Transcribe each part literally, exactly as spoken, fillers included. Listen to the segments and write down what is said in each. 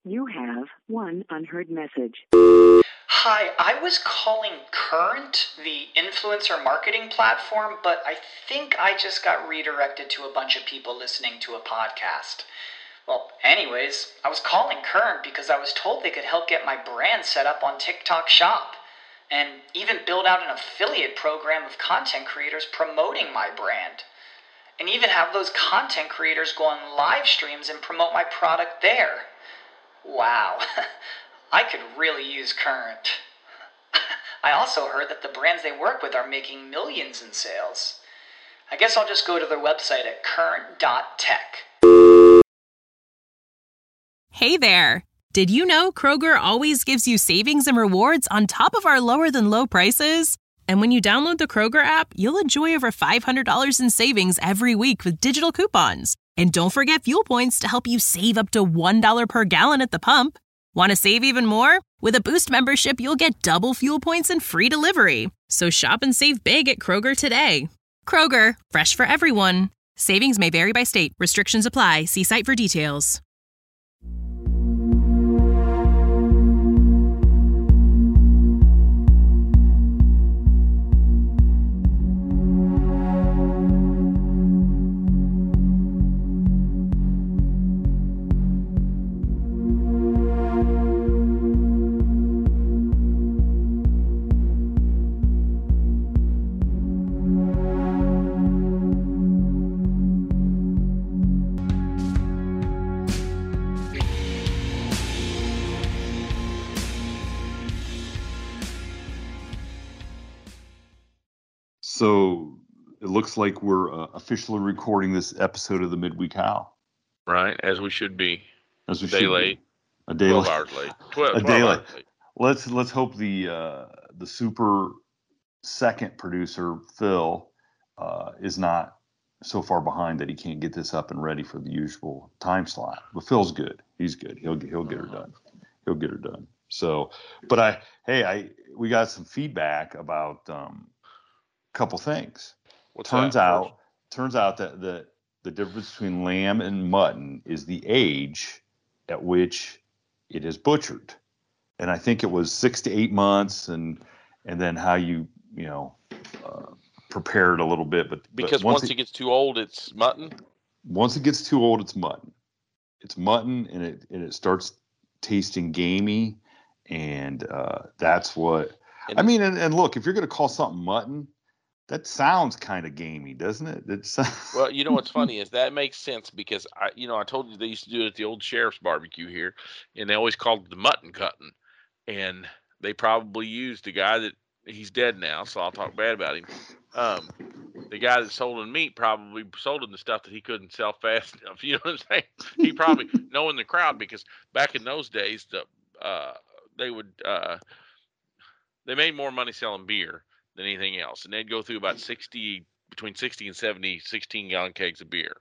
You have one unheard message. Hi, I was calling Current, the influencer marketing platform, but I think I just got redirected to a bunch of people listening to a podcast. Well, anyways, I was calling Current because I was told they could help get my brand set up on TikTok Shop, and even build out an affiliate program of content creators promoting my brand, and even have those content creators go on live streams and promote my product there. Wow, I could really use Current. I also heard that the brands they work with are making millions in sales. I guess I'll just go to their website at current dot tech. Hey there! Did you know Kroger always gives you savings and rewards on top of our lower-than-low prices? And when you download the Kroger app, you'll enjoy over five hundred dollars in savings every week with digital coupons. And don't forget fuel points to help you save up to one dollar per gallon at the pump. Want to save even more? With a Boost membership, you'll get double fuel points and free delivery. So shop and save big at Kroger today. Kroger, fresh for everyone. Savings may vary by state. Restrictions apply. See site for details. So it looks like we're uh, officially recording this episode of the Midweek Howl. Right, as we should be. As we a day should late. Be. A day twelve late. hours late. twelve, a twelve day hours late. late. Let's let's hope the uh, the super second producer Phil uh, is not so far behind that he can't get this up and ready for the usual time slot. But Phil's good. He's good. He'll he'll get her done. He'll get her done. So, but I hey I we got some feedback about. Um, couple things. What's turns that out first? turns out that the the difference between lamb and mutton is the age at which it is butchered, and I think it was six to eight months, and and then how you you know uh, prepare it a little bit. But because but once, once it, it gets too old, it's mutton. Once it gets too old, it's mutton. It's mutton, and it and it starts tasting gamey, and uh, that's what And, I mean. And, and look, if you're going to call something mutton, that sounds kind of gamey, doesn't it? It's well, you know what's funny is that makes sense because I, you know, I told you they used to do it at the old sheriff's barbecue here, and they always called it the mutton cutting, and they probably used the guy that he's dead now, so I'll talk bad about him. Um, the guy that sold him meat probably sold him the stuff that he couldn't sell fast enough. You know what I'm saying? He probably knowing the crowd because back in those days, the uh, they would uh, they made more money selling beer than anything else, and they'd go through about sixty between sixty and seventy sixteen gallon kegs of beer,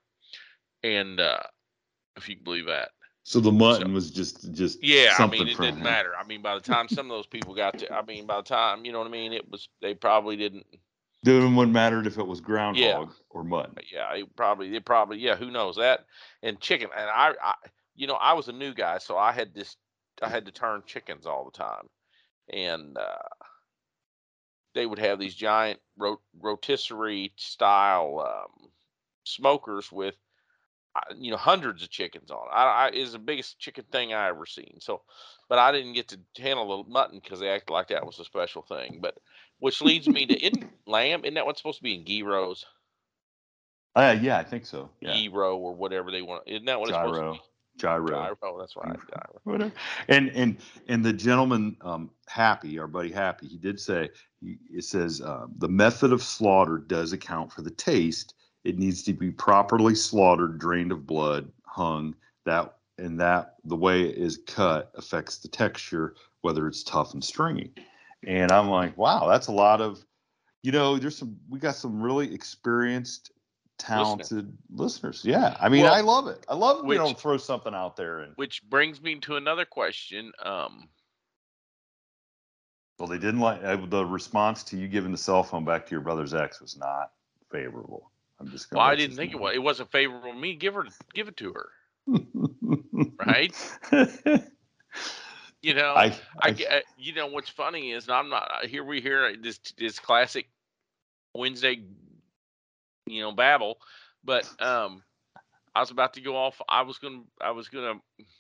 and uh, if you can believe that. So the mutton so, was just just yeah. I something mean, it didn't him. matter. I mean, by the time some of those people got to, I mean, by the time you know what I mean, it was they probably didn't. Didn't what mattered if it was groundhog yeah. or mutton. Yeah, it probably it probably yeah. Who knows that? And chicken, and I, I, you know, I was a new guy, so I had this, I had to turn chickens all the time, and. uh They would have these giant rot- rotisserie style um, smokers with, uh, you know, hundreds of chickens on. I, I is the biggest chicken thing I ever seen. So, but I didn't get to handle the mutton because they acted like that was a special thing. But which leads me to isn't lamb? Isn't that what's supposed to be in gyros? Uh, yeah, I think so. Yeah. Gyro or whatever they want. Isn't that what Gyro. it's supposed to be? Gyro. Gyro. That's right. Gyro. Whatever. And and and the gentleman, um, Happy, our buddy Happy, he did say it says uh, the method of slaughter does account for the taste. It needs to be properly slaughtered, drained of blood, hung. That and that the way it is cut affects the texture, whether it's tough and stringy. And I'm like, wow, that's a lot of, you know, there's some we got some really experienced. Talented listeners. Yeah. I mean, well, I love it. I love when you don't throw something out there. And which brings me to another question. Um, well, they didn't like uh, the response to you giving the cell phone back to your brother's ex was not favorable. I'm just going well, I didn't think it was. It wasn't favorable to me. Give her, give it to her. Right? You know, I, I, I get- you know what's funny is I'm not here. We hear this this classic Wednesday, you know, babble, but um, I was about to go off. I was gonna, I was gonna,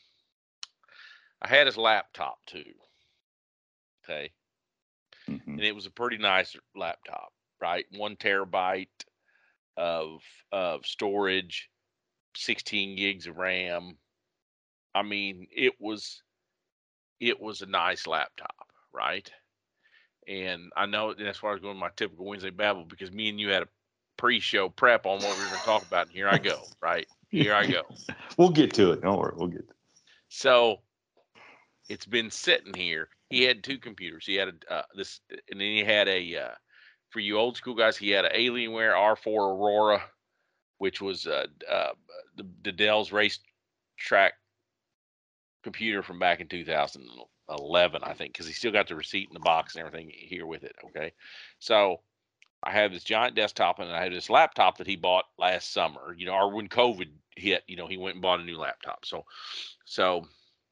I had his laptop too. Okay, mhm. and it was a pretty nice laptop, right? One terabyte of of storage, sixteen gigs of RAM. I mean, it was it was a nice laptop, right? And I know that's why I was going to my typical Wednesday babble because me and you had a pre-show prep on what we were going to talk about. And here I go, right? Here I go. We'll get to it. Don't worry, we'll get to it. So it's been sitting here. He had two computers. He had a uh, this, and then he had a uh, for you old school guys. He had an Alienware R four Aurora, which was uh, uh, the, the Dell's racetrack computer from back in two thousand eleven, I think, because he still got the receipt in the box and everything here with it. Okay, so I have this giant desktop and I have this laptop that he bought last summer. You know, or when COVID hit, you know, he went and bought a new laptop. So, so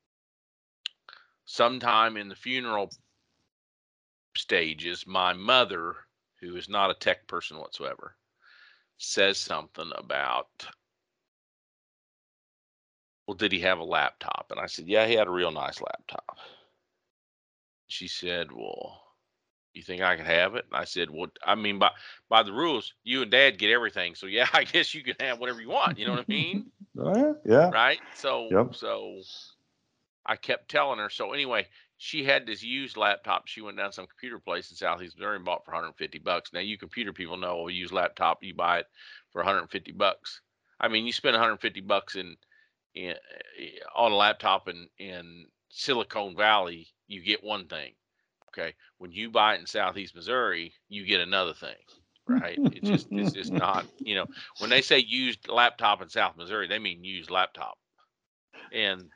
sometime in the funeral stages, my mother, who is not a tech person whatsoever, says something about, well, did he have a laptop? And I said, yeah, he had a real nice laptop. She said, well, you think I could have it? And I said, well, I mean, by by the rules, you and Dad get everything. So yeah, I guess you can have whatever you want. You know what I mean? Oh, yeah. Yeah. Right? So Yep. so I kept telling her. So anyway, she had this used laptop. She went down to some computer place in Southeast Missouri and bought for one hundred fifty bucks. Now you computer people know a used laptop, you buy it for one hundred fifty bucks. I mean, you spend one hundred fifty bucks in in on a laptop in in Silicon Valley, you get one thing. Okay, when you buy it in Southeast Missouri, you get another thing, right? It's just it's just not, you know, when they say used laptop in South Missouri, they mean used laptop. And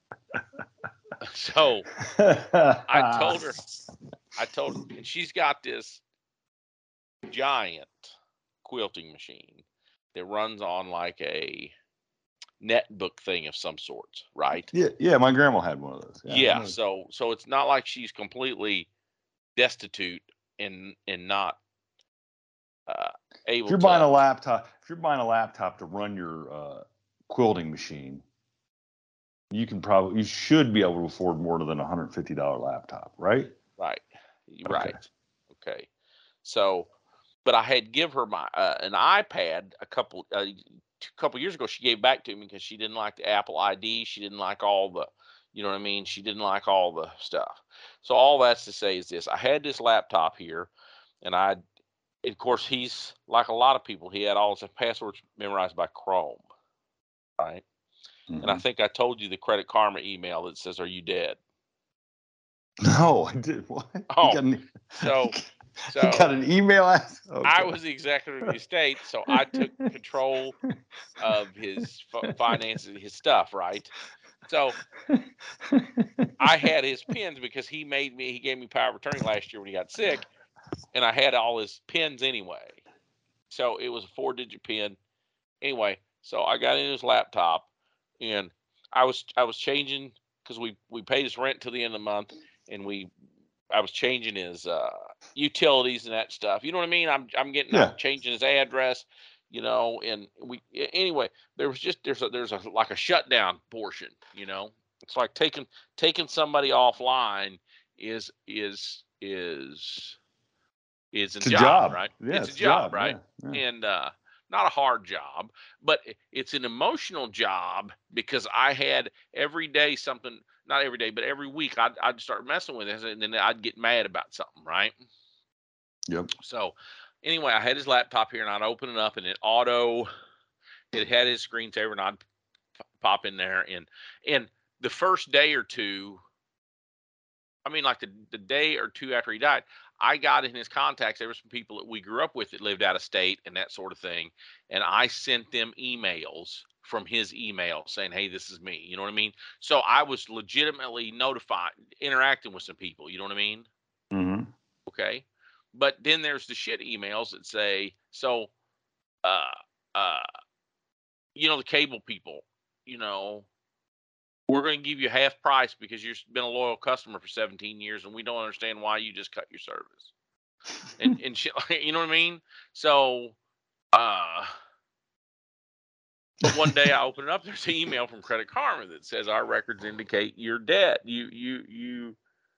so I told her, I told her, and she's got this giant quilting machine that runs on like a netbook thing of some sorts, right? Yeah, yeah. My grandma had one of those. Yeah. Yeah. yeah so so it's not like she's completely destitute and and not uh, able If you're to. buying a laptop, if you're buying a laptop to run your uh, quilting machine, you can probably, you should be able to afford more than a one hundred fifty dollars laptop, right? Right. Okay. Right. Okay. So, but I had give her my uh, an iPad a couple uh, a couple years ago. She gave back to me because she didn't like the Apple I D. She didn't like all the, you know what I mean. She didn't like all the stuff. So all that's to say is this: I had this laptop here, and I, of course, he's like a lot of people. He had all his passwords memorized by Chrome, right? Mm-hmm. And I think I told you the Credit Karma email that says, "Are you dead?" No, I did. What? Oh, you got an, so. So you got an email. Okay. I was the executive of the estate, so I took control of his f- finances, his stuff, right? So I had his pins because he made me, he gave me power of attorney last year when he got sick, and I had all his pins anyway. So it was a four-digit pin. Anyway, so I got in his laptop, and I was I was changing because we we paid his rent till the end of the month, and we. I was changing his uh, utilities and that stuff. You know what I mean? I'm I'm getting Yeah. I'm changing his address, you know, and we anyway, there was just there's a there's a like a shutdown portion, you know. It's like taking taking somebody offline is is is is a It's a job, job. right? Yeah, it's, it's a job, job, right? yeah, yeah. And uh not a hard job, but it's an emotional job because I had every day something, not every day, but every week I'd, I'd start messing with it and then I'd get mad about something, right? Yep. So anyway, I had his laptop here and I'd open it up and it auto, it had his screensaver and I'd p- pop in there. And, and the first day or two, I mean, like the, the day or two after he died, I got in his contacts. There were some people that we grew up with that lived out of state and that sort of thing. And I sent them emails from his email saying, hey, this is me. You know what I mean? So I was legitimately notified, interacting with some people. You know what I mean? Mm-hmm. Okay. But then there's the shit emails that say, so, uh, uh, you know, the cable people, you know, we're going to give you half price because you've been a loyal customer for seventeen years, and we don't understand why you just cut your service. And and shit, you know what I mean? So, uh, but one day I open it up, there's an email from Credit Karma that says our records indicate you're dead. You you you.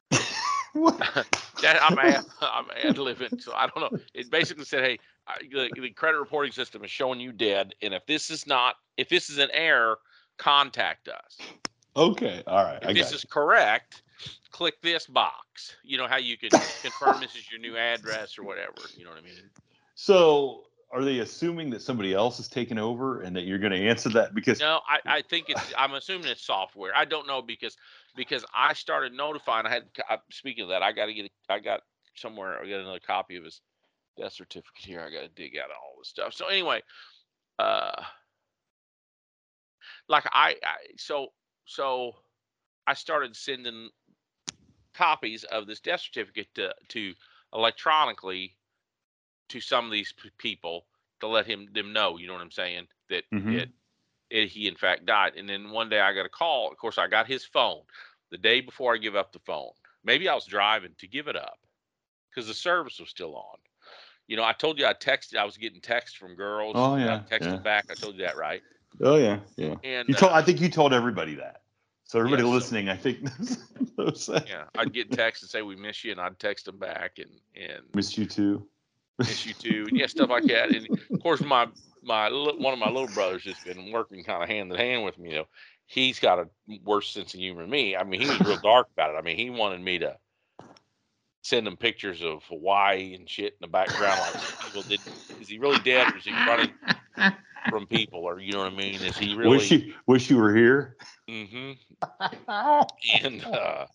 that, I'm ad, I'm ad libbing, so I don't know. It basically said, hey, I, the, the credit reporting system is showing you dead, and if this is not, if this is an error, contact us. Okay, all right. If I this got is you. correct, click this box. You know how you can confirm this is your new address or whatever. You know what I mean? So, are they assuming that somebody else is taking over and that you're going to answer that? Because no, I, I think it's. I'm assuming it's software. I don't know because because I started notifying. I had. I, speaking of that, I got to get. I got somewhere. I got another copy of his death certificate here. I got to dig out all this stuff. So anyway, uh, like I, I so so I started sending copies of this death certificate to, to electronically to some of these p- people to let him them know, you know what I'm saying, that Mhm. it, it he in fact died. And then one day I got a call. Of course, I got his phone the day before I give up the phone. Maybe I was driving to give it up because the service was still on. You know, I told you I texted. I was getting texts from girls. Oh, I yeah, texted yeah. back. I told you that, right? Oh yeah, yeah. And You told. uh, I think you told everybody that. So everybody yeah, so listening, I think knows that. yeah, I'd get texts and say we miss you, and I'd text them back and and Miss you too. miss you too, and yeah, stuff like that. And of course, my my li- one of my little brothers has been working kind of hand in hand with me. You know, he's got a worse sense of humor than me. I mean, he was real dark about it. I mean, he wanted me to send him pictures of Hawaii and shit in the background, like some people did. Is he really dead, or is he running from people, or you know what I mean? Is he Wish really? you wish you were here. Mm-hmm. And uh,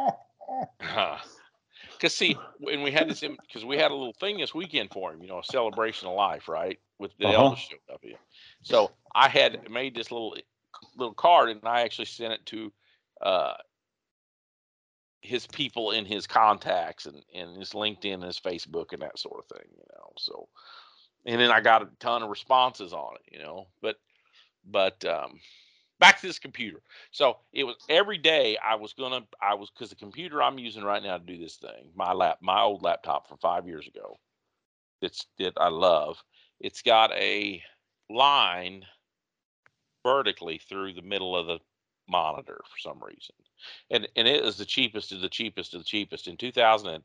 because see, when we had this, because we had a little thing this weekend for him, you know, a celebration of life, right? With the Uh Elvis huh. showed up here, so I had made this little little card, and I actually sent it to uh, his people in his contacts and and his LinkedIn and his Facebook and that sort of thing, you know. So, and then I got a ton of responses on it, you know. But but um, back to this computer. So it was every day I was gonna I was because the computer I'm using right now to do this thing, my lap my old laptop from five years ago. It's that I love. It's got a line vertically through the middle of the monitor for some reason. And and it is the cheapest of the cheapest of the cheapest. In two thousand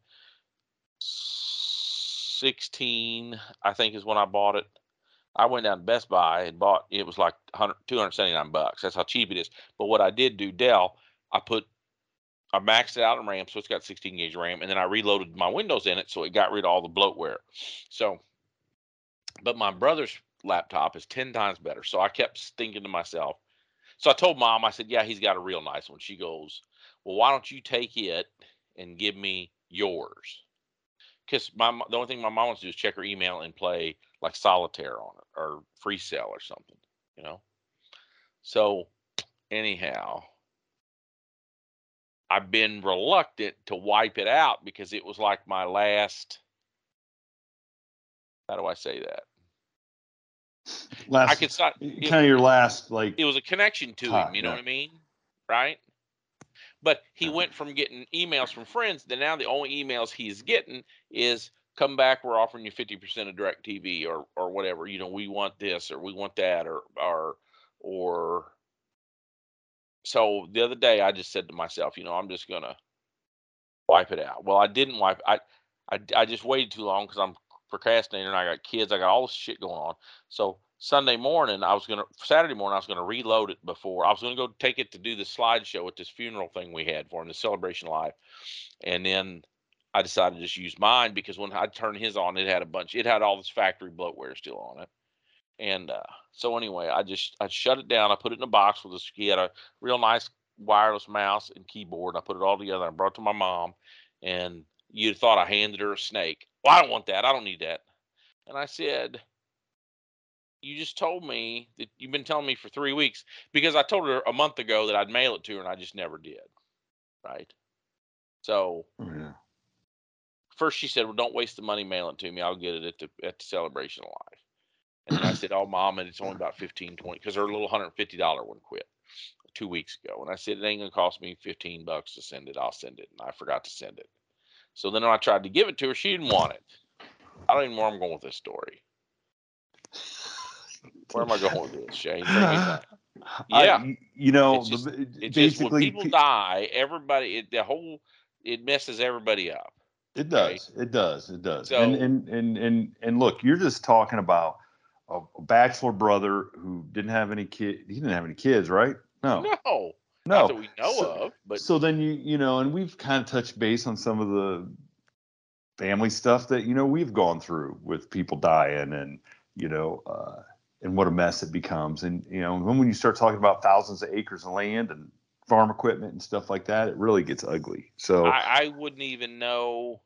sixteen, I think is when I bought it. I went down to Best Buy and bought it was like one hundred, two hundred seventy-nine bucks. That's how cheap it is. But what I did do, Dell, I put I maxed it out in RAM, so it's got sixteen gauge RAM, and then I reloaded my Windows in it, so it got rid of all the bloatware. So, but my brother's laptop is ten times better. So I kept thinking to myself. So I told Mom, I said, "Yeah, he's got a real nice one." She goes, "Well, why don't you take it and give me yours?" Because my the only thing my mom wants to do is check her email and play like solitaire on it or free cell or something, you know. So anyhow, I've been reluctant to wipe it out because it was like my last. How do I say that? Last, I could start. kind It, of your last like. it was a connection to him. Time, You know yeah. what I mean? Right? But he Yeah. went from getting emails from friends to now the only emails he's getting is come back, we're offering you fifty percent of DirecTV or or whatever. You know, we want this or we want that or or or so the other day I just said to myself, you know, I'm just gonna wipe it out. Well, I didn't wipe I I, I just waited too long because I'm procrastinating and I got kids, I got all this shit going on. So Sunday morning, I was gonna Saturday morning, I was gonna reload it before I was gonna go take it to do the slideshow at this funeral thing we had for him, the celebration of life. And then I decided to just use mine because when I turned his on, it had a bunch, it had all this factory bloatware still on it. And uh, so anyway, I just I shut it down. I put it in a box with this. He had a real nice wireless mouse and keyboard. I put it all together. I brought it to my mom, and you'd thought I handed her a snake. Well, I don't want that. I don't need that. And I said, "You just told me that you've been telling me for three weeks because I told her a month ago that I'd mail it to her, and I just never did." Right. So Oh, yeah. first she said, "Well, don't waste the money. Mail it to me. I'll get it at the at the celebration of life." And then I said, "Oh, Mom, and it's only about fifteen, twenty because her little one hundred fifty dollars one quit." two weeks ago. And I said, it ain't going to cost me fifteen bucks to send it. I'll send it. And I forgot to send it. So then when I tried to give it to her, she didn't want it. I don't even know where I'm going with this story. Where am I going with this, Shane? Bring me back. Yeah. I, you know, it's just, the, it's basically, just when people die, everybody, it, the whole, it messes everybody up. It okay? does. It does. It does. So, and, and, and, and, and look, you're just talking about a, a bachelor brother who didn't have any kid. He didn't have any kids, right? No. No. No. Not that we know so, of. But so then you, you know, and we've kind of touched base on some of the family stuff that, you know, we've gone through with people dying and, you know, uh, and what a mess it becomes. And, you know, when you start talking about thousands of acres of land and farm equipment and stuff like that, it really gets ugly. So I, I wouldn't even know,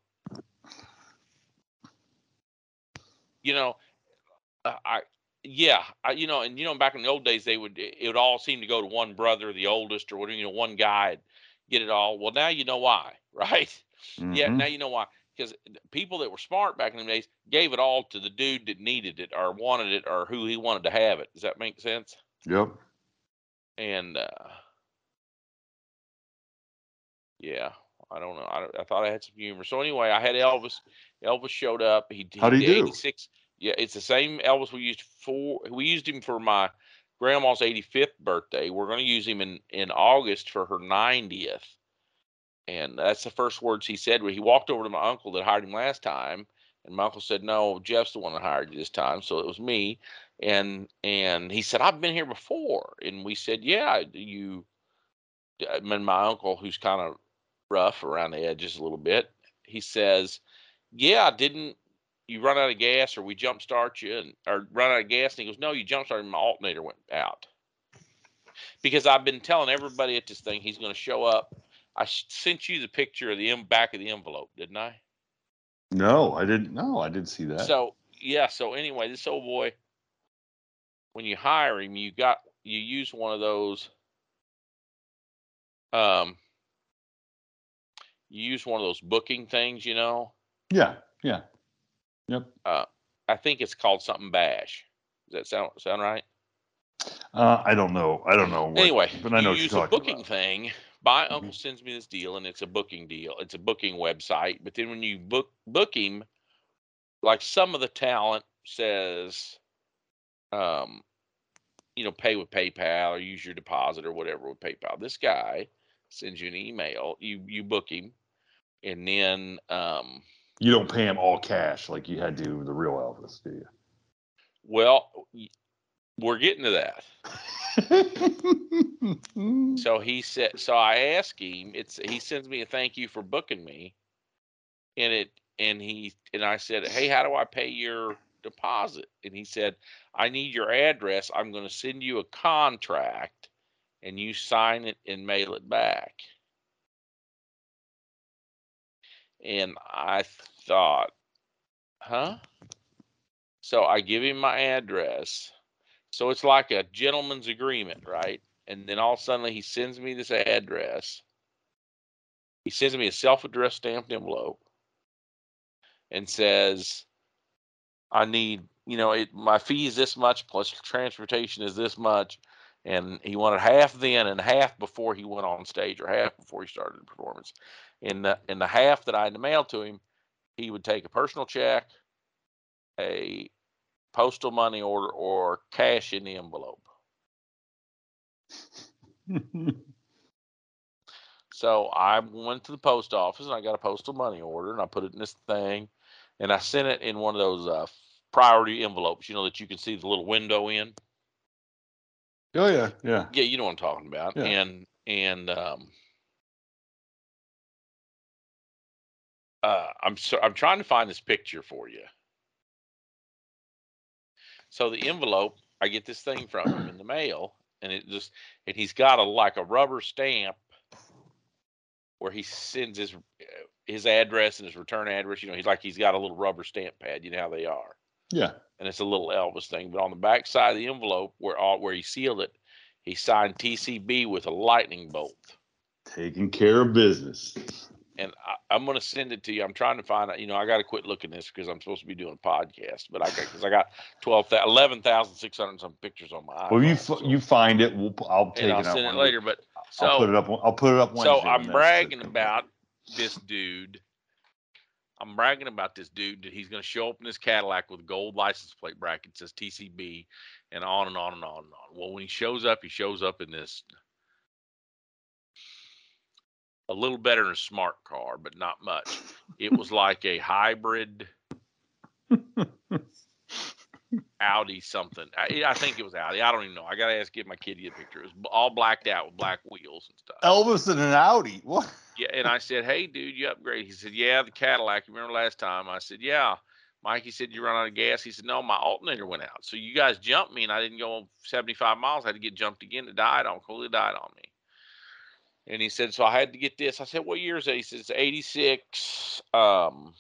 you know, uh, I, yeah, I, you know, and, you know, back in the old days, they would, it would all seem to go to one brother, the oldest or whatever, you know, one guy would get it all. Well, now you know why, right? mm-hmm. Yeah. Now you know why. Because people that were smart back in the days gave it all to the dude that needed it or wanted it or who he wanted to have it. Does that make sense? Yep. And uh, yeah, I don't know. I, I thought I had some humor. So anyway, I had Elvis. Elvis showed up. He, he How'd he do? eighty-six. Yeah, it's the same Elvis we used for. We used him for my grandma's eighty-fifth birthday. We're going to use him in in August for her ninetieth. And that's the first words he said. When he walked over to my uncle that hired him last time, and my uncle said, "No, Jeff's the one that hired you this time." So it was me. And and he said, "I've been here before." And we said, "Yeah, you." And my uncle, who's kind of rough around the edges a little bit, he says, "Yeah, didn't you run out of gas, or we jump start you, and or run out of gas?" And he goes, "No, you jump started. My alternator went out." Because I've been telling everybody at this thing he's going to show up. I sent you the picture of the back of the envelope, didn't I? No, I didn't. No, I didn't see that. So yeah. So anyway, this old boy, when you hire him, you got you use one of those. Um, you use one of those booking things, you know. Yeah. Yeah. Yep. Uh, I think it's called something Bash. Does that sound sound right? Uh, I don't know. I don't know. What, anyway, but I know you what use you're a talking booking about. thing. My Mm-hmm. uncle sends me this deal, and it's a booking deal. It's a booking website. But then when you book book him, like some of the talent says, um, you know, pay with PayPal or use your deposit or whatever with PayPal. This guy sends you an email. You you book him, and then um, You don't pay him all cash like you had to with the real Elvis, do you? well, we're getting to that. So he said. So I asked him. It's he sends me a thank you for booking me, and it and he and I said, "Hey, how do I pay your deposit?" And he said, "I need your address. I'm going to send you a contract, and you sign it and mail it back." And I thought, huh? So I give him my address. So it's like a gentleman's agreement, right? And then all of a sudden he sends me this address. He sends me a self-addressed stamped envelope and says, I need, you know, it, my fee is this much plus transportation is this much. And he wanted half then and half before he went on stage, or half before he started the performance. In the in the half that I had to mail to him, he would take a personal check, a postal money order, or cash in the envelope. So I went to the post office and I got a postal money order and I put it in this thing, and I sent it in one of those uh, priority envelopes, you know, that you can see the little window in. Oh yeah, yeah, yeah. You know what I'm talking about. Yeah. And and um, uh, I'm so I'm trying to find this picture for you. So the envelope, I get this thing from him in the mail, and it just and he's got a like a rubber stamp where he sends his his address and his return address. You know, he's like he's got a little rubber stamp pad. You know how they are. Yeah. And it's a little Elvis thing. But on the back side of the envelope, where all where he sealed it, he signed T C B with a lightning bolt. Taking care of business. and I, I'm going to send it to you. I'm trying to find out. You know, I got to quit looking this because I'm supposed to be doing a podcast, but I got because I got twelve, eleven thousand six hundred some pictures on my iPhone. Well, you f- so, you find it. We'll I'll take and I'll it out send it one later. week. But so I'll put it up. I'll put it up Wednesday. So I'm when bragging comes about out. this dude. I'm bragging about this dude that he's going to show up in his Cadillac with a gold license plate bracket that says T C B, and on and on and on and on. Well, when he shows up, he shows up in this a little better than a smart car, but not much. It was like a hybrid Audi something. I, I think it was Audi. I don't even know. I got to ask, give my kid a picture. It was all blacked out with black wheels and stuff. Elvis in an Audi. What? Yeah, and I said, "Hey, dude, you upgraded?" He said, "Yeah, the Cadillac. You remember last time?" I said, "Yeah." Mikey said, "You run out of gas?" He said, "No, my alternator went out. So you guys jumped me, and I didn't go seventy-five miles. I had to get jumped again. It died on. Coolly died on me." And he said, "So I had to get this." I said, "What year is it?" He said, "It's eighty-six." Um,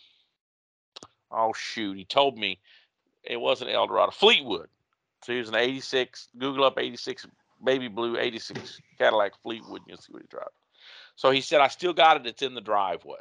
oh shoot, he told me it wasn't Eldorado, Fleetwood. So he was an eighty-six. Google up eighty-six baby blue eighty-six Cadillac Fleetwood. You'll see what he drives. So he said, "I still got it. It's in the driveway."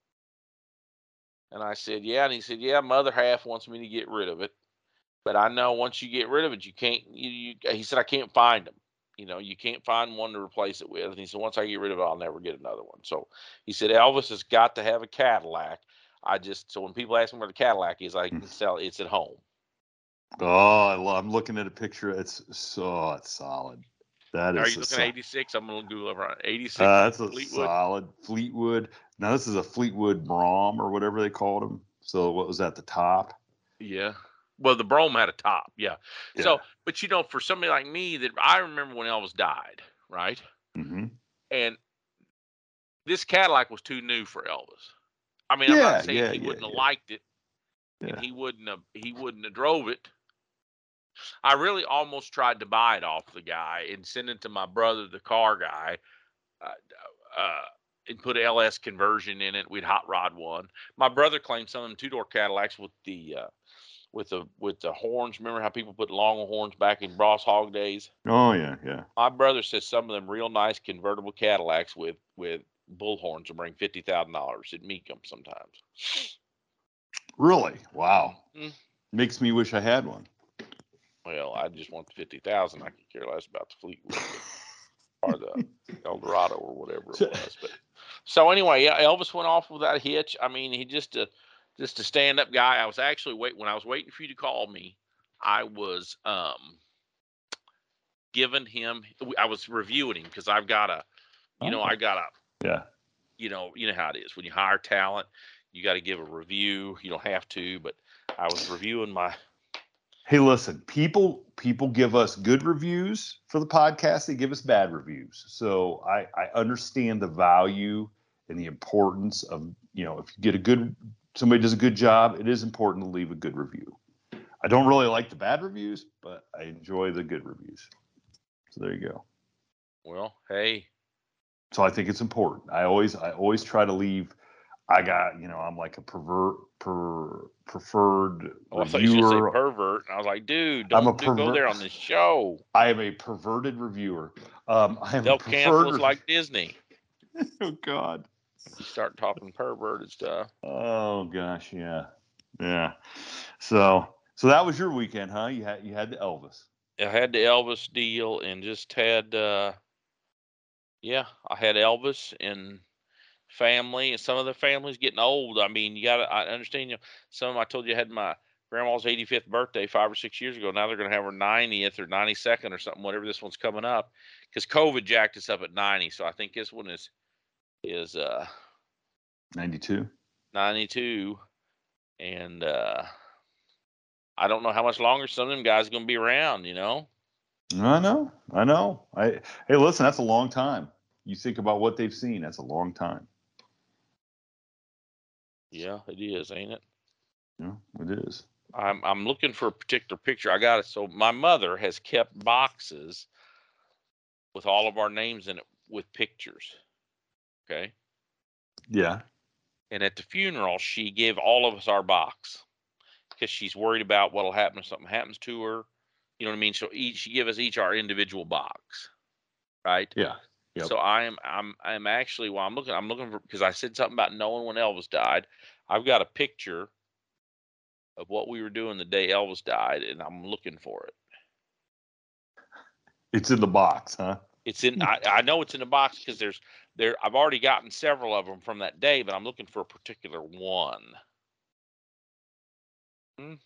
And I said, "Yeah." And he said, "Yeah, my other half wants me to get rid of it. But I know once you get rid of it, you can't, you, you, he said, I can't find them. You know, you can't find one to replace it with." And he said, "Once I get rid of it, I'll never get another one." So he said, "Elvis has got to have a Cadillac. I just, so when people ask me where the Cadillac is, I can sell it. It's at home." Oh, I love, I'm looking at a picture. It's so, it's solid. That is Are you looking so- at eighty-six? I'm going to Google over on eighty-six. Uh, that's a Fleetwood. solid Fleetwood. Now this is a Fleetwood Brom or whatever they called them. So what was at the top? Yeah. Well, the Brougham had a top. Yeah. Yeah. So, but you know, for somebody like me, that I remember when Elvis died, right? Mm-hmm. And this Cadillac was too new for Elvis. I mean, Yeah, I'm not saying yeah, he yeah, wouldn't have yeah. liked it, Yeah. and he wouldn't have he wouldn't have drove it. I really almost tried to buy it off the guy and send it to my brother, the car guy, uh, uh, and put an L S conversion in it. We'd hot rod one. My brother claimed some of them two door Cadillacs with the uh, with the with the horns. Remember how people put long horns back in Ross Hog days? Oh yeah, yeah. My brother says some of them real nice convertible Cadillacs with with bull horns will bring fifty thousand dollars at Meekum sometimes. Really? Wow. Mm-hmm. Makes me wish I had one. Well, I just want the fifty thousand. I could care less about the Fleetwood or the Eldorado or whatever it was. But so anyway, yeah, Elvis went off without a hitch. I mean, he just a just a stand up guy. I was actually wait when I was waiting for you to call me. I was um giving him. I was reviewing him because I've got a, you know, I got a. Yeah. You know, you know how it is when you hire talent. You got to give a review. You don't have to, but I was reviewing my. Hey, listen, people people give us good reviews for the podcast. They give us bad reviews. So I, I understand the value and the importance of, you know, if you get a good, somebody does a good job, it is important to leave a good review. I don't really like the bad reviews, but I enjoy the good reviews. So there you go. Well, hey. So I think it's important. I always I always try to leave. I got, you know, I'm like a pervert, per, preferred Oh, I reviewer. thought you should say pervert. And I was like, dude, don't I'm a do, go perver- there on this show. I am a perverted reviewer. Um, I am They'll a cancel preferred. us like Disney. Oh God. You start talking perverted stuff. Oh gosh, yeah, yeah. So, so that was your weekend, huh? You had you had the Elvis. I had the Elvis deal and just had, uh, yeah, I had Elvis and family, and some of the family's getting old. I mean, you got to, I understand, you know, some of them, I told you I had my grandma's eighty-fifth birthday five or six years ago. Now they're going to have her ninetieth or ninety-second or something, whatever this one's coming up, because COVID jacked us up at ninety. So I think this one is, is, uh, ninety-two. ninety-two. And, uh, I don't know how much longer some of them guys are going to be around, you know? I know, I know. I hey, listen, that's a long time. You think about what they've seen. That's a long time. Yeah, it is, ain't it? Yeah, it is. I'm I'm looking for a particular picture. I got it. So my mother has kept boxes with all of our names in it with pictures. Okay. Yeah. And at the funeral, she gave all of us our box because she's worried about what'll happen if something happens to her. You know what I mean? So each she gave us each our individual box. Right? Yeah. Yep. So I am I'm I'm actually while I'm looking I'm looking for because I said something about knowing when Elvis died. I've got a picture of what we were doing the day Elvis died, and I'm looking for it. It's in the box, huh? It's in. I, I know it's in the box because there's there. I've already gotten several of them from that day, but I'm looking for a particular one. Hmm.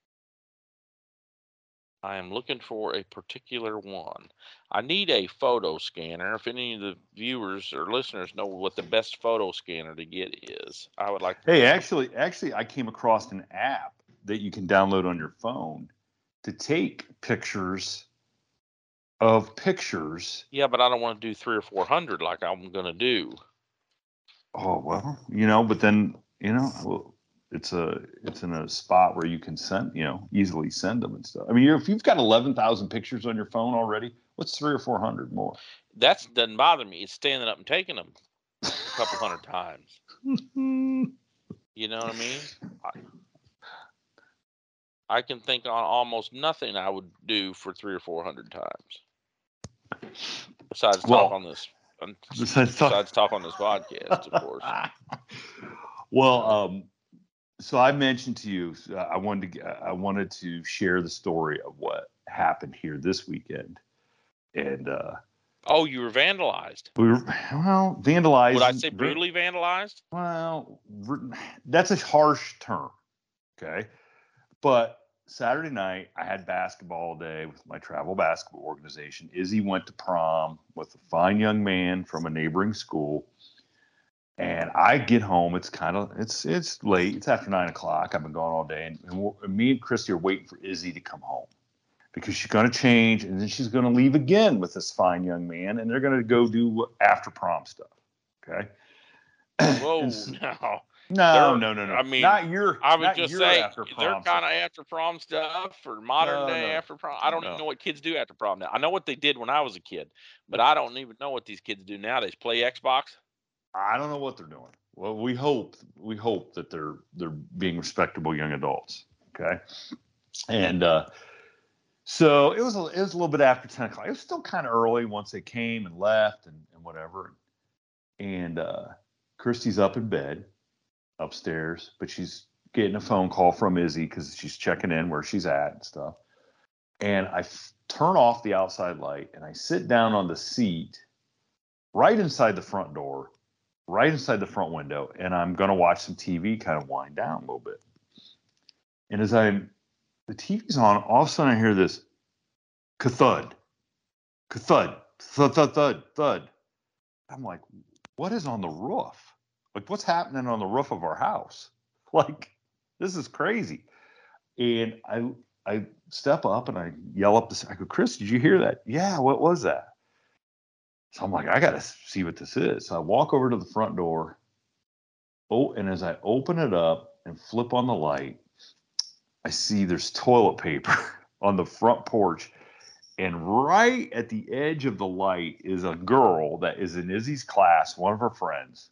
I am looking for a particular one. I need a photo scanner. If any of the viewers or listeners know what the best photo scanner to get is, I would like to. Hey, actually, actually, I came across an app that you can download on your phone to take pictures of pictures. Yeah, but I don't want to do three or four hundred like I'm going to do. Oh well, you know, but then you know, well, it's a it's in a spot where you can send, you know, easily send them and stuff. I mean, if you've got eleven thousand pictures on your phone already, what's three or four hundred more? That doesn't bother me. It's standing up and taking them a couple hundred times. You know what I mean? I, I can think on almost nothing I would do for three or four hundred times. Besides well, talk on this, besides besides talk, talk on this podcast, of course. well, um, so I mentioned to you, uh, I wanted to I wanted to share the story of what happened here this weekend, and uh, oh, you were vandalized. we were well vandalized. Would I say brutally vandalized? Well, that's a harsh term, okay, but Saturday night, I had basketball all day with my travel basketball organization. Izzy went to prom with a fine young man from a neighboring school. And I get home. It's kind of it's it's late. It's after nine o'clock. I've been gone all day, and, and, and me and Christy are waiting for Izzy to come home because she's going to change, and then she's going to leave again with this fine young man, and they're going to go do after prom stuff. Okay. Whoa, so, no. No, no, no, no. I mean, not your. I would not just your say after prom they're kind of stuff. after prom stuff or modern No, day no, after prom. I don't no. even know what kids do after prom now. I know what they did when I was a kid, but I don't even know what these kids do nowadays. Play Xbox? I don't know what they're doing. Well, we hope we hope that they're they're being respectable young adults. Okay, and uh, so it was a, it was a little bit after ten o'clock. It was still kind of early once they came and left and, and whatever. And uh, Christy's up in bed upstairs, but she's getting a phone call from Izzy because she's checking in where she's at and stuff. And I f- turn off the outside light and I sit down on the seat right inside the front door, right inside the front window, and I'm going to watch some T V, kind of wind down a little bit. And as I'm, the T V's on, all of a sudden I hear this ka-thud, ka-thud, thud, thud, thud, thud. I'm like, what is on the roof? Like, what's happening on the roof of our house? Like, this is crazy. And I I step up and I yell up the, I go, Chris, did you hear that? Yeah, what was that? So I'm like, I got to see what this is. So I walk over to the front door. Oh, and as I open it up and flip on the light, I see there's toilet paper on the front porch. And right at the edge of the light is a girl that is in Izzy's class, one of her friends,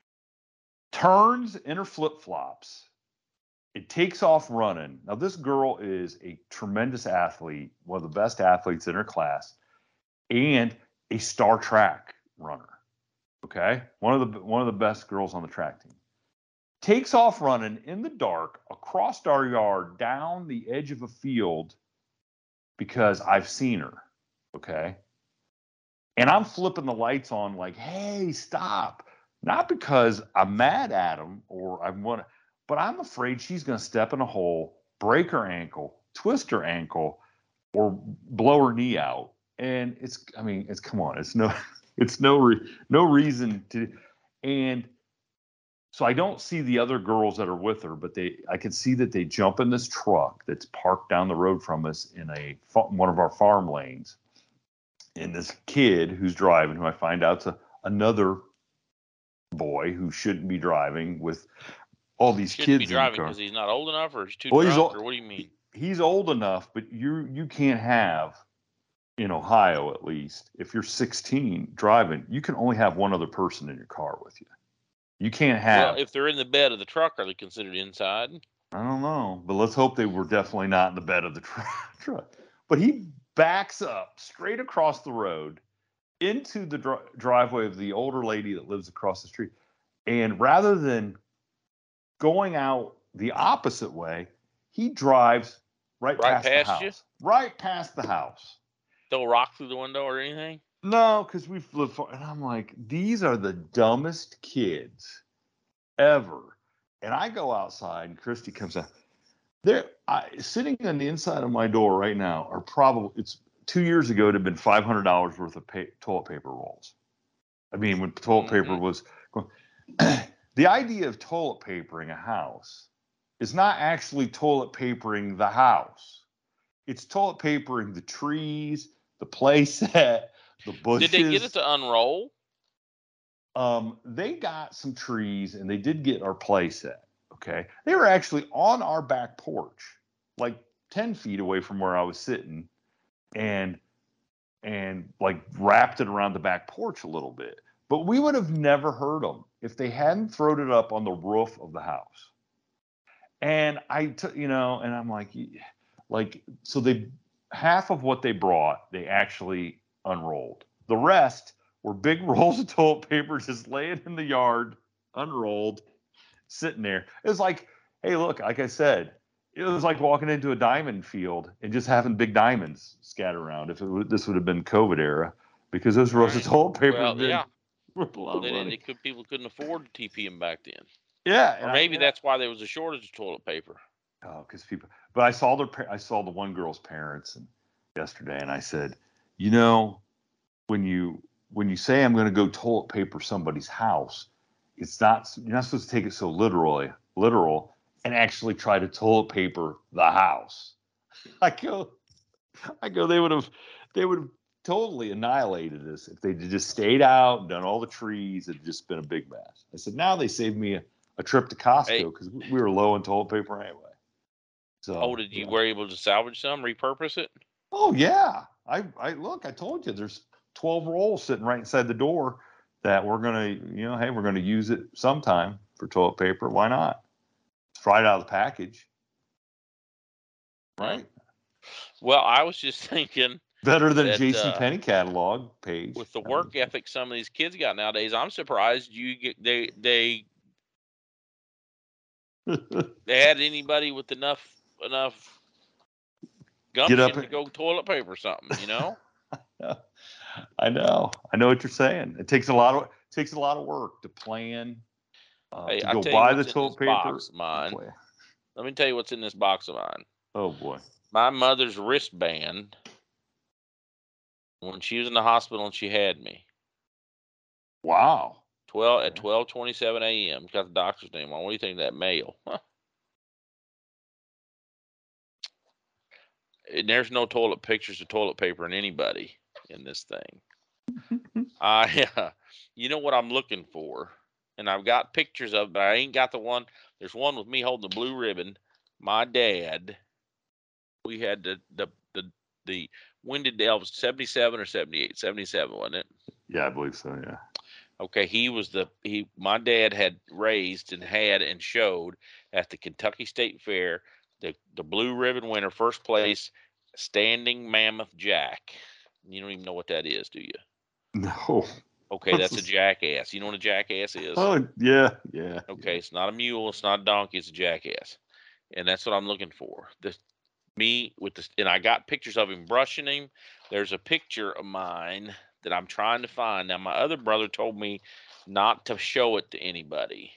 turns in her flip-flops. It takes off running. Now, this girl is a tremendous athlete, one of the best athletes in her class, and a star track runner. Okay, one of the one of the best girls on the track team. Takes off running in the dark across our yard, down the edge of a field, because I've seen her. Okay, and I'm flipping the lights on, like, "Hey, stop!" Not because I'm mad at him or I want to. But I'm afraid she's going to step in a hole, break her ankle, twist her ankle, or blow her knee out. And it's, I mean, it's, come on, it's no, it's no, re, no reason to. And so I don't see the other girls that are with her, but they, I can see that they jump in this truck that's parked down the road from us in a one of our farm lanes. And this kid who's driving, who I find out's a, another boy who shouldn't be driving with all these Shouldn't kids be driving in the car. because he's not old enough, or he's too well, drunk, he's old, or what do you mean? He, he's old enough, but you you can't have, in Ohio at least, if you're sixteen driving, you can only have one other person in your car with you. You can't have. Well, if they're in the bed of the truck, are they considered inside? I don't know, but let's hope they were definitely not in the bed of the tr- truck. But he backs up straight across the road into the dri- driveway of the older lady that lives across the street. And rather than going out the opposite way, he drives right, Right past the past you? house. Right past the house. Throw a rock through the window or anything? No, because we've lived far. And I'm like, these are the dumbest kids ever. And I go outside, and Christy comes out. There, I, sitting on the inside of my door right now are probably, it's two years ago, it had been five hundred dollars worth of pay, toilet paper rolls. I mean, when toilet Mm-hmm. paper was, the idea of toilet papering a house is not actually toilet papering the house. It's toilet papering the trees, the play set, the bushes. Did they get it to unroll? Um, they got some trees and they did get our play set. Okay. They were actually on our back porch, like ten feet away from where I was sitting, and and like wrapped it around the back porch a little bit. But we would have never heard them if they hadn't thrown it up on the roof of the house. And I took, you know, and I'm like, like, so they, half of what they brought, they actually unrolled. The rest were big rolls of toilet paper just laying in the yard, unrolled, sitting there. It was like, hey, look, like I said, it was like walking into a diamond field and just having big diamonds scattered around. If it would, this would have been COVID era, because those rolls Right. of toilet paper Well, have been yeah. worth a lot of They, didn't- money. they could, people couldn't afford to T P them back then. Yeah, Or and maybe I, that's why there was a shortage of toilet paper. Oh, because people. But I saw their. I saw the one girl's parents and yesterday, and I said, you know, when you when you say I'm going to go toilet paper somebody's house, it's not. You're not supposed to take it so literally, literal, and actually try to toilet paper the house. I go, I go. They would have. They would have totally annihilated us if they just stayed out and done all the trees. It'd just been a big mess. I said, now they saved me a, a trip to Costco because hey. we were low on toilet paper anyway. So, oh, did you yeah. were able to salvage some, repurpose it? Oh yeah, I, I look. I told you there's twelve rolls sitting right inside the door that we're gonna, you know, hey, we're gonna use it sometime for toilet paper. Why not? It's right out of the package, right? Well, I was just thinking better than that, J C uh, Penney catalog page. With the work ethic some of these kids got nowadays, I'm surprised you get they they they had anybody with enough enough gumption and- to go toilet paper something, you know? I know. I know what you're saying. It takes a lot of it takes a lot of work to plan. Uh, Hey, to I go tell buy you the what's in toilet this paper. box of mine. Let me tell you what's in this box of mine. Oh boy. My mother's wristband when she was in the hospital and she had me. Wow. Twelve at twelve twenty seven a m. Got the doctor's name on. What do you think of that mail? Huh. And there's no toilet pictures of toilet paper in anybody in this thing. I, uh, you know what I'm looking for, and I've got pictures of, it, but I ain't got the one. There's one with me holding the blue ribbon. My dad. We had the the the the when did that was seventy-seven or seventy-eight? seventy-seven, wasn't it? Yeah, I believe so. Yeah. Okay, he was the he. My dad had raised and had and showed at the Kentucky State Fair the the blue ribbon winner, first place, standing mammoth jack. You don't even know what that is, do you? No. Okay, that's a jackass. You know what a jackass is? Oh yeah, yeah. Okay, yeah. it's not a mule, it's not a donkey, it's a jackass, and that's what I'm looking for. The me with this, and I got pictures of him brushing him. There's a picture of mine that I'm trying to find. Now, my other brother told me not to show it to anybody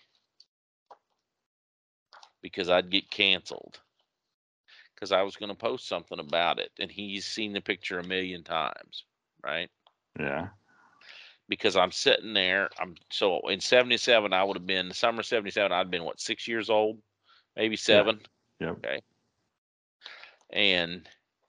because I'd get canceled. Because I was going to post something about it, and he's seen the picture a million times, right? Yeah. Because I'm sitting there. I'm so in seventy-seven, I would have been summer seventy-seven. I'd been what, six years old, maybe seven. Yeah. Yep. Okay. And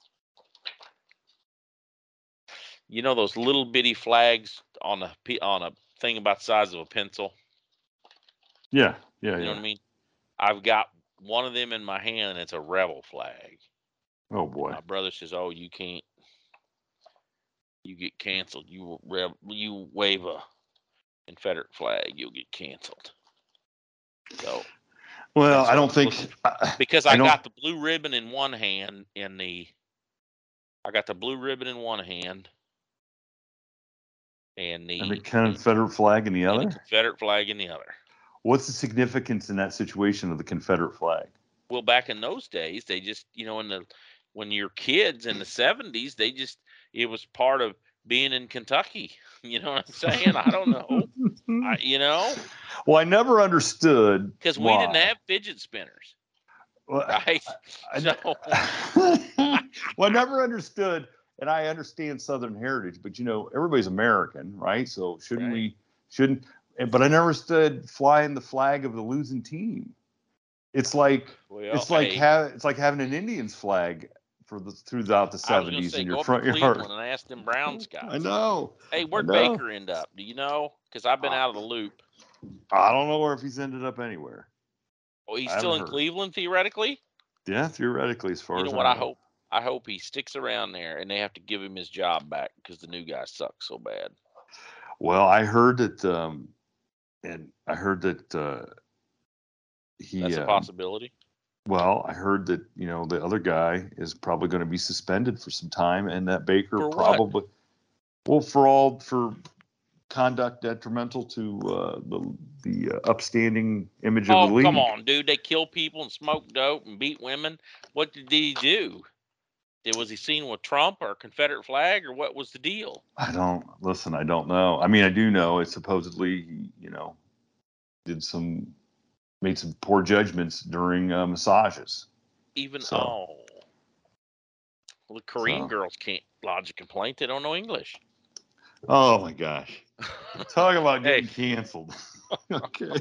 you know those little bitty flags on a on a thing about the size of a pencil? Yeah, yeah, You know yeah. what I mean? I've got one of them in my hand, and it's a rebel flag. Oh boy. And my brother says, "Oh, you can't. You get canceled. You rev, you wave a Confederate flag, you'll get canceled." So. Well, That's I what don't I'm think looking for. Because I I don't- got the blue ribbon in one hand, in the I got the blue ribbon in one hand, and the, and the Confederate flag in the and other. the Confederate flag in the other. What's the significance in that situation of the Confederate flag? Well, back in those days, they just, you know, in the when you're kids in the seventies, they just it was part of being in Kentucky. You know what I'm saying? I don't know. I, you know, Well, I never understood because we why. didn't have fidget spinners, Well, right? I, So, I, well, I never understood, and I understand Southern heritage, but you know, everybody's American, right? So shouldn't Right. we? Shouldn't? But I never understood flying the flag of the losing team. It's like well, it's like hey, ha- it's like having an Indians flag for the throughout the I was going to seventies say in go your up front to yard. Cleveland and ask them Browns guys. I know. Hey, where'd I know. Baker end up? Do you know? Because I've been Uh, out of the loop. I don't know where if he's ended up anywhere. Oh, he's I still in haven't heard. Cleveland theoretically. Yeah, theoretically, as far You know as what? I I know. hope I hope he sticks around there, and they have to give him his job back because the new guy sucks so bad. Well, I heard that, um, and I heard that uh, he. That's a um, possibility. Well, I heard that you know the other guy is probably going to be suspended for some time, and that Baker For what? probably, well, for all for conduct detrimental to uh, the the uh, upstanding image of Oh, the league. come on, dude! They kill people and smoke dope and beat women. What did he do? Did was he seen with Trump or Confederate flag, or what was the deal? I don't listen. I don't know. I mean, I do know it supposedly, he, you know, did some made some poor judgments during uh, massages. Even So- oh, well, the Korean So- girls can't lodge a complaint. They don't know English. Oh my gosh! Talk about Hey. getting canceled. Okay.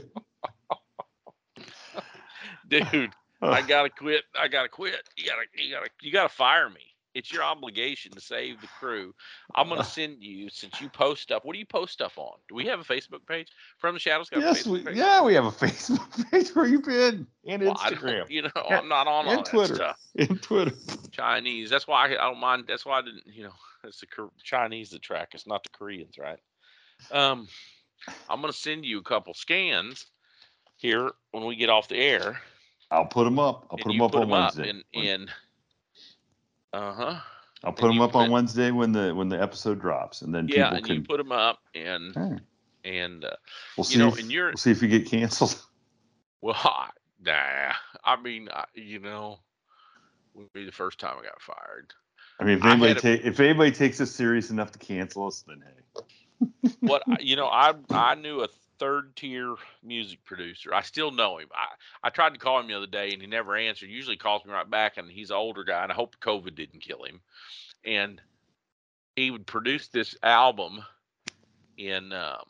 Dude, I gotta quit. I gotta quit. You gotta, you gotta, you gotta fire me. It's your obligation to save the crew. I'm gonna send you since you post stuff. What do you post stuff on? Do we have a Facebook page? From the Shadows got a Yes, Facebook we page. yeah we have a Facebook page where you've been and Well, I Instagram don't, you know, I'm not on all and that Twitter stuff. and Twitter. Chinese. That's why I, I don't mind. That's why I didn't. You know, it's the Kor- Chinese that track us, not the Koreans, right? Um, I'm gonna send you a couple scans here when we get off the air. I'll put them up. I'll and put them you up put on them up Wednesday. and and uh huh. I'll put and them you up on put- Wednesday when the when the episode drops, and then Yeah, people and can. you put them up and All right. and uh, We'll you see. know, if, and you're- we'll see if you get canceled. well, I, nah. I mean, I, you know, would be the first time I got fired. I mean, if I anybody had a- take if anybody takes us serious enough to cancel us, then hey. What I- you know, I I knew a third tier music producer. I still know him. I I tried to call him the other day and he never answered. Usually calls me right back, and he's an older guy, and I hope COVID didn't kill him. And he would produce this album in um,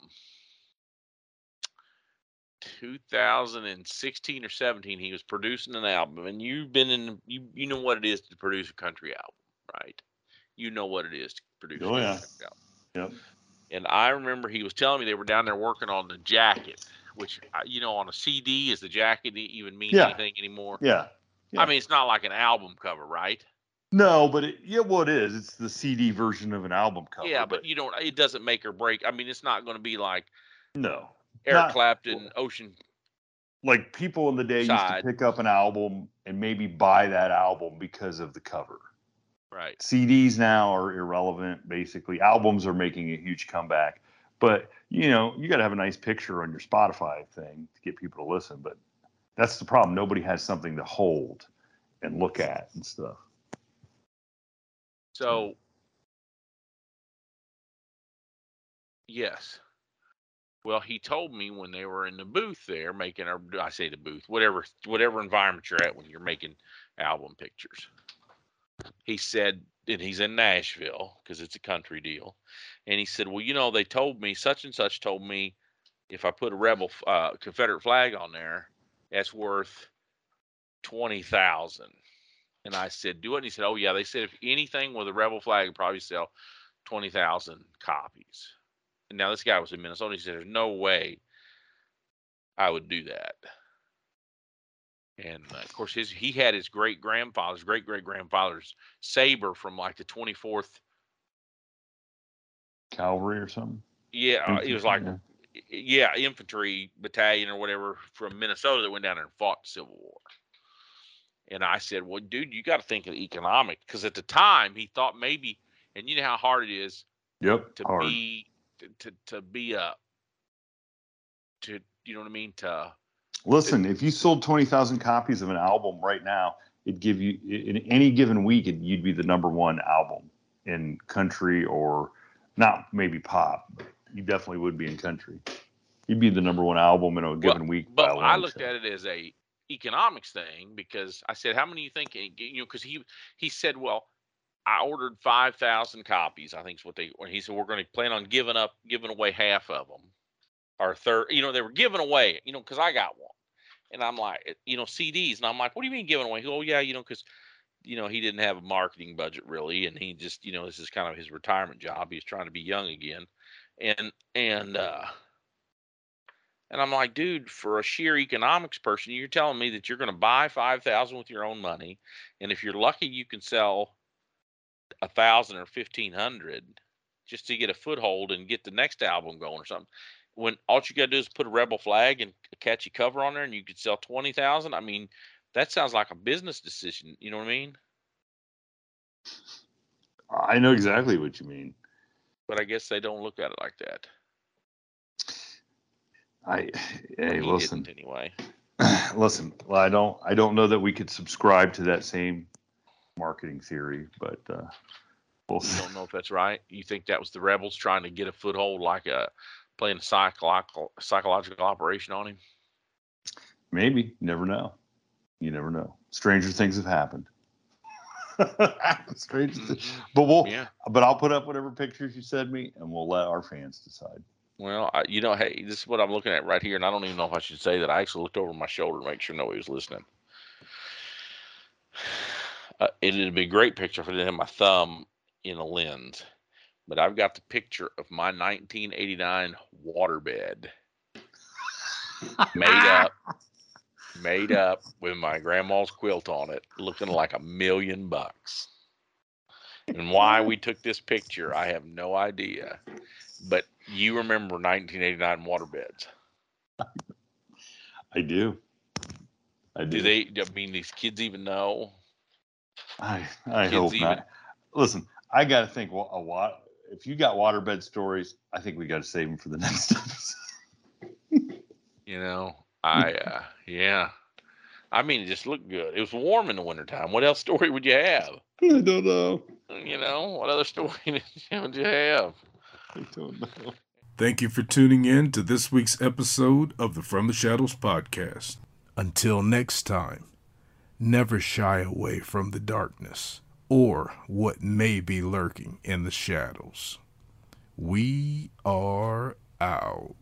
two thousand sixteen or seventeen. He was producing an album, and you've been in you you know what it is to produce a country album, right? You know what it is to produce Oh, a yeah. country album. Yep. And I remember he was telling me they were down there working on the jacket, which I- you know, on a C D, is the jacket even mean Yeah. anything anymore? Yeah. Yeah. I mean, it's not like an album cover, right? No, but it, yeah, well, it is. It's the C D version of an album cover. Yeah, but you don't. It doesn't make or break. I mean, it's not going to be like no, Eric Not- Clapton, Ocean. like people in the day used Side. to pick up an album and maybe buy that album because of the cover. Right. C Ds now are irrelevant. Basically, albums are making a huge comeback. But you know, you got to have a nice picture on your Spotify thing to get people to listen. But that's the problem. Nobody has something to hold and look at and stuff. So, yes. Well, he told me when they were in the booth there making, or I say the booth, whatever, whatever environment you're at when you're making album pictures. He said, and he's in Nashville because it's a country deal. And he said, well, you know, they told me, such and such told me if I put a rebel, uh, Confederate flag on there, that's worth twenty thousand. And I said, do it. And he said, oh yeah. They said if anything with a rebel flag would probably sell twenty thousand copies. And now this guy was in Minnesota. He said, there's no way I would do that. And uh, of course, his he had his great grandfather's great great grandfather's saber from like the twenty-fourth. Cavalry or something. Yeah, uh, it was like Yeah. yeah, infantry battalion or whatever from Minnesota that went down there and fought the Civil War. And I said, well, dude, you got to think of the economic, because at the time he thought maybe, and you know how hard it is Yep. to Hard. be to, to, to be a, to, you know what I mean? To listen, to, if you sold twenty thousand copies of an album right now, it'd give you, in any given week, it, you'd be the number one album in country, or not maybe pop, but you definitely would be in country. You'd be the number one album in a given well, week. But I looked shot. at it as a economics thing, because I said, how many do you think, you know, because he, he said, well, I ordered five thousand copies, I think is what they, when he said, we're going to plan on giving up, giving away half of them, or third, you know, they were giving away, you know, because I got one. And I'm like, you know, C Ds. And I'm like, what do you mean giving away? He goes, oh, yeah, you know, because, you know, he didn't have a marketing budget really. And he just, you know, this is kind of his retirement job. He's trying to be young again. And, and, uh, and I'm like, dude, for a sheer economics person, you're telling me that you're going to buy five thousand with your own money. And if you're lucky, you can sell a thousand or fifteen hundred just to get a foothold and get the next album going or something. When all you got to do is put a Rebel flag and a catchy cover on there and you could sell twenty thousand. I mean, that sounds like a business decision. You know what I mean? I know exactly what you mean. But I guess they don't look at it like that. I, hey, well, listen, anyway, listen, well, I don't, I don't know that we could subscribe to that same marketing theory, but, uh, we'll you don't know if that's right. You think that was the Rebels trying to get a foothold, like a, playing a psychological psychological operation on him? Maybe. You never know. You never know. Stranger things have happened. Stranger mm-hmm. things. But we'll. Yeah. But I'll put up whatever pictures you send me, and we'll let our fans decide. Well, I, you know, hey, this is what I'm looking at right here, and I don't even know if I should say that. I actually looked over my shoulder to make sure nobody was listening. Uh, it'd be a great picture if I didn't have my thumb in a lens. But I've got the picture of my nineteen eighty-nine waterbed made up, made up with my grandma's quilt on it, looking like a million bucks. And why we took this picture, I have no idea. But you remember nineteen eighty-nine waterbeds? I do. I do. Do they? I mean, these kids even know? I I kids hope even, not. Listen, I got to think. Well, a what? If you got waterbed stories, I think we got to save them for the next episode. You know, I uh, yeah. I mean, it just looked good. It was warm in the wintertime. What else story would you have? I don't know. You know, what other story would you have? I don't know. Thank you for tuning in to this week's episode of the From the Shadows podcast. Until next time, never shy away from the darkness or what may be lurking in the shadows. We are out.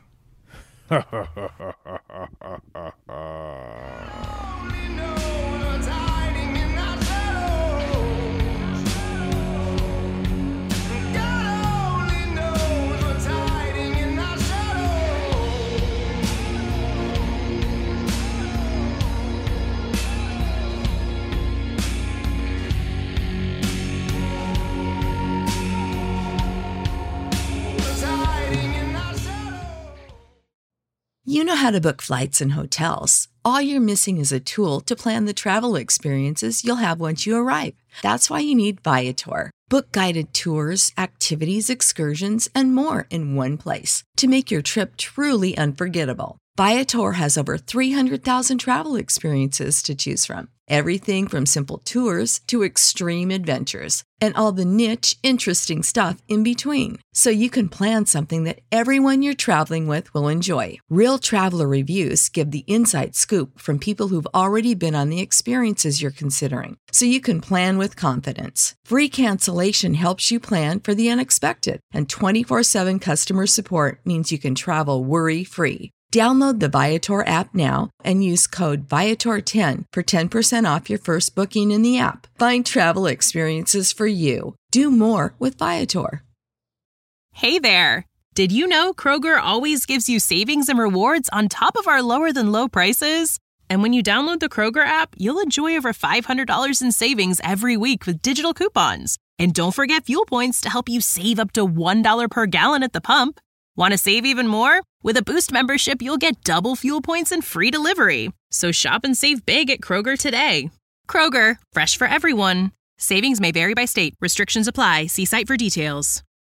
You know how to book flights and hotels. All you're missing is a tool to plan the travel experiences you'll have once you arrive. That's why you need Viator. Book guided tours, activities, excursions, and more in one place to make your trip truly unforgettable. Viator has over three hundred thousand travel experiences to choose from. Everything from simple tours to extreme adventures and all the niche, interesting stuff in between. So you can plan something that everyone you're traveling with will enjoy. Real traveler reviews give the inside scoop from people who've already been on the experiences you're considering. So you can plan with confidence. Free cancellation helps you plan for the unexpected. And twenty-four seven customer support means you can travel worry-free. Download the Viator app now and use code Viator ten for ten percent off your first booking in the app. Find travel experiences for you. Do more with Viator. Hey there! Did you know Kroger always gives you savings and rewards on top of our lower than low prices? And when you download the Kroger app, you'll enjoy over five hundred dollars in savings every week with digital coupons. And don't forget fuel points to help you save up to one dollar per gallon at the pump. Want to save even more? With a Boost membership, you'll get double fuel points and free delivery. So shop and save big at Kroger today. Kroger, fresh for everyone. Savings may vary by state. Restrictions apply. See site for details.